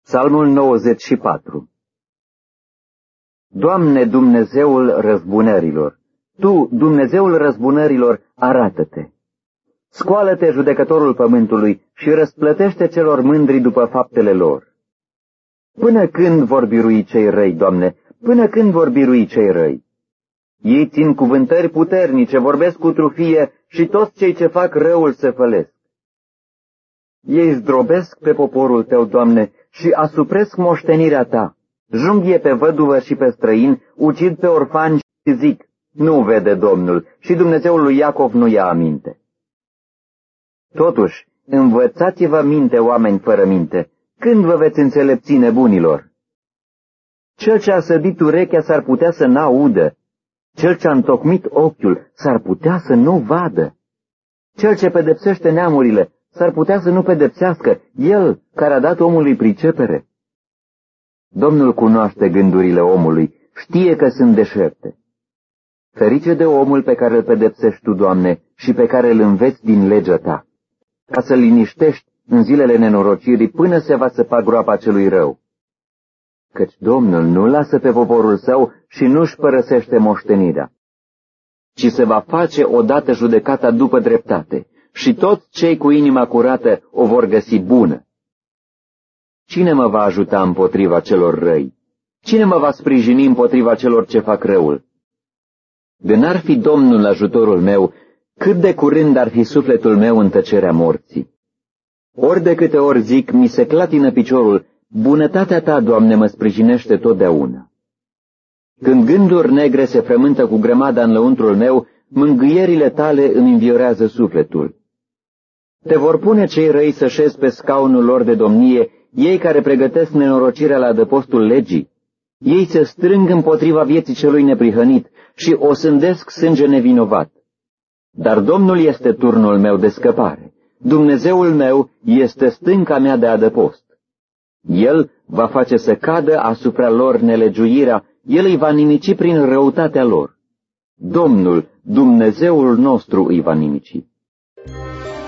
Psalmul 94. Doamne, Dumnezeul răzbunărilor, Tu, Dumnezeul răzbunărilor, arată-te! Scoală-te, judecătorul pământului, și răsplătește celor mândri după faptele lor. Până când vor birui cei răi, Doamne? Până când vor birui cei răi? Ei țin cuvântări puternice, vorbesc cu trufie și toți cei ce fac răul se fălesc. Ei zdrobesc pe poporul Tău, Doamne, și asupresc moștenirea Ta. Junghie pe văduvă și pe străini, ucid pe orfani și zic, nu vede Domnul, și Dumnezeul lui Iacov nu ia aminte. Totuși, învățați-vă minte, oameni fără minte, când vă veți înțelepți nebunilor? Cel ce a sădit urechea s-ar putea să n-audă, cel ce a întocmit ochiul s-ar putea să nu vadă. Cel ce pedepsește neamurile s-ar putea să nu pedepsească, el care a dat omului pricepere. Domnul cunoaște gândurile omului, știe că sunt deșerte. Ferice de omul pe care îl pedepsești Tu, Doamne, și pe care îl înveți din legea Ta, ca să-l liniștești în zilele nenorocirii până se va săpa groapa celui rău. Căci Domnul nu lasă pe poporul Său și nu-și părăsește moștenirea, ci se va face odată judecata după dreptate, și toți cei cu inima curată o vor găsi bună. Cine mă va ajuta împotriva celor răi? Cine mă va sprijini împotriva celor ce fac răul? De n-ar fi Domnul ajutorul meu, cât de curând ar fi sufletul meu în tăcerea morții. Ori de câte ori zic, mi se clatină piciorul, bunătatea Ta, Doamne, mă sprijinește totdeauna. Când gânduri negre se frământă cu grămada în lăuntrul meu, mângâierile Tale îmi înviorează sufletul. Te vor pune cei răi să șezi pe scaunul lor de domnie, ei care pregătesc nenorocirea la adăpostul legii. Ei se strâng împotriva vieții celui neprihănit și o sândesc sânge nevinovat. Dar Domnul este turnul meu de scăpare, Dumnezeul meu este stânca mea de adăpost. El va face să cadă asupra lor nelegiuirea, El îi va nimici prin răutatea lor. Domnul, Dumnezeul nostru, îi va nimici.